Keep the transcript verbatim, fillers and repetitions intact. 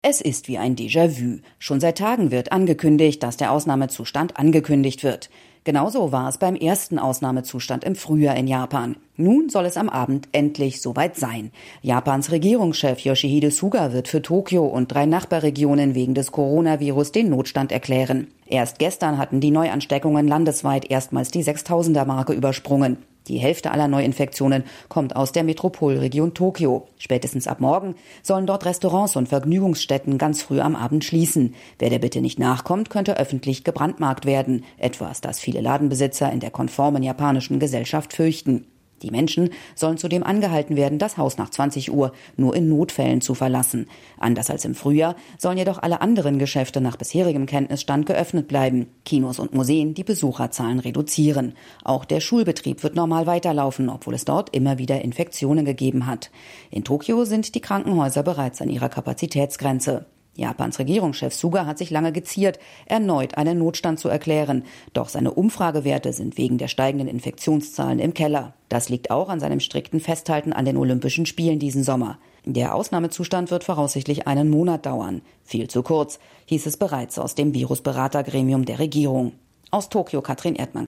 Es ist wie ein Déjà-vu. Schon seit Tagen wird angekündigt, dass der Ausnahmezustand angekündigt wird. Genauso war es beim ersten Ausnahmezustand im Frühjahr in Japan. Nun soll es am Abend endlich soweit sein. Japans Regierungschef Yoshihide Suga wird für Tokio und drei Nachbarregionen wegen des Coronavirus den Notstand erklären. Erst gestern hatten die Neuansteckungen landesweit erstmals die Sechstausender-Marke übersprungen. Die Hälfte aller Neuinfektionen kommt aus der Metropolregion Tokio. Spätestens ab morgen sollen dort Restaurants und Vergnügungsstätten ganz früh am Abend schließen. Wer der Bitte nicht nachkommt, könnte öffentlich gebrandmarkt werden. Etwas, das viele Ladenbesitzer in der konformen japanischen Gesellschaft fürchten. Die Menschen sollen zudem angehalten werden, das Haus nach zwanzig Uhr nur in Notfällen zu verlassen. Anders als im Frühjahr sollen jedoch alle anderen Geschäfte nach bisherigem Kenntnisstand geöffnet bleiben. Kinos und Museen die Besucherzahlen reduzieren. Auch der Schulbetrieb wird normal weiterlaufen, obwohl es dort immer wieder Infektionen gegeben hat. In Tokio sind die Krankenhäuser bereits an ihrer Kapazitätsgrenze. Japans Regierungschef Suga hat sich lange geziert, erneut einen Notstand zu erklären. Doch seine Umfragewerte sind wegen der steigenden Infektionszahlen im Keller. Das liegt auch an seinem strikten Festhalten an den Olympischen Spielen diesen Sommer. Der Ausnahmezustand wird voraussichtlich einen Monat dauern. Viel zu kurz, hieß es bereits aus dem Virusberatergremium der Regierung. Aus Tokio, Katrin Erdmann.